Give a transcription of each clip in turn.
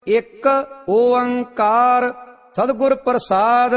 ਇੱਕ ਓੰਕਾਰ ਸਤਿਗੁਰ ਪ੍ਰਸਾਦ।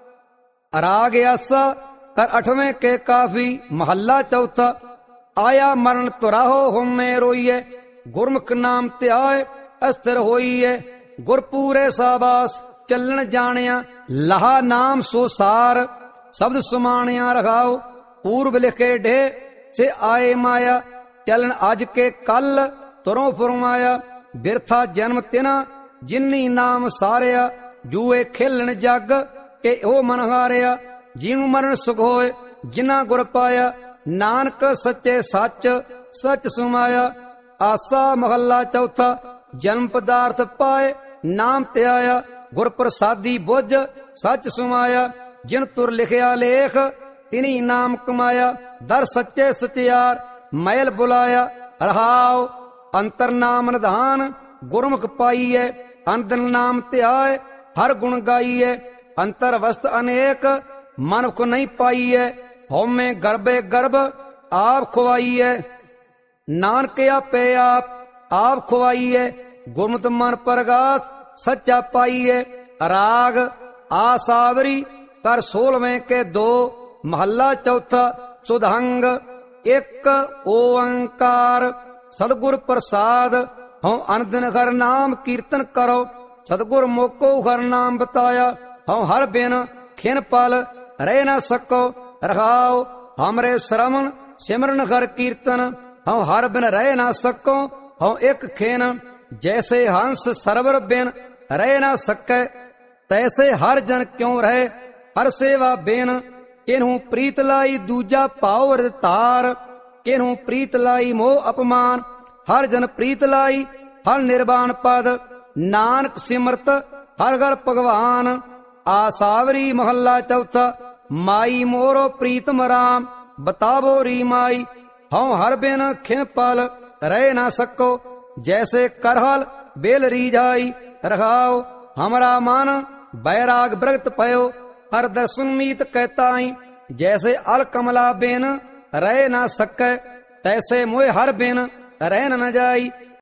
ਰਾਗ ਆਸਾ ਕਰ 8वें के काफी महला चौथा। आया मरण तुराहो होमे रोईए, गुरमुख नाम त्याय अस्थिर होईए। गुरपूरे साबास चलन जानिया, लहा नाम सो सार शब्द सुमानिया रखाओ। पूर्व लिखे ढे से आए माया, चलन आज के कल तुरों फुरमाया। बिरथा जन्म तिना जिन्नी नाम सारिया, जूए खेलन जग के ओ मन हारिया। जीव मरण सुख होए जिना गुर पाया, नानक सच्चे सच सच सुमाया। आसा महला चौथा। जन्म पदार्थ पाए नाम त्याया, गुर प्रसादी बुझ सच सुमाया। जिन तुर लिखिया लेख तिनी नाम कमाया, दर सच्चे सत्यार मैल बुलाया। रहाओ अंतर नाम निधान गुरमुख पाईए, अंदन नाम त्याय हर गुण गाईए। अंतर वस्त अनेक मन को नहीं पाईए, होमे गर्भे गर्भ आप खुवाईए। नानक आपे आप खुवाईए, गुरमत मन परगात सच्चा पाईए। राग आसावरी कर 16वें के 2 महला चौथा। सुधंग एक ओंकार सतगुर प्रसाद। हूँ अनदिन हर नाम कीर्तन करो, सतगुर मोको हर नाम बताया। हूँ हर बिन खिन पल रह न सको, रखाओ हमरे श्रवण सिमरन हर कीर्तन। हम हर बिन रह न सको, हम एक खिन। जैसे हंस सरवर बिन रह न सके, तैसे हर जन क्यों रहे हर सेवा बिन। किन्हू प्रीत लाई दूजा पाव तार, किन्हू प्रीत लाई मोह अपमान। हर जन प्रीत लाई हर निर्वाण पद, नानक सिमरत हर घर भगवान। आसावरी महला चौथा। माई मोरो प्रीतम राम बतावो री माई, हम हर बिन खिन पल रह न सको। जैसे करहल बेल रीझाई, रखाओ हमरा मन बैराग ब्रगत पयो। हर दर्शन मीत कहताई, जैसे अल कमला बिन रह न सके, तैसे मोह हर बिन रह न जाई।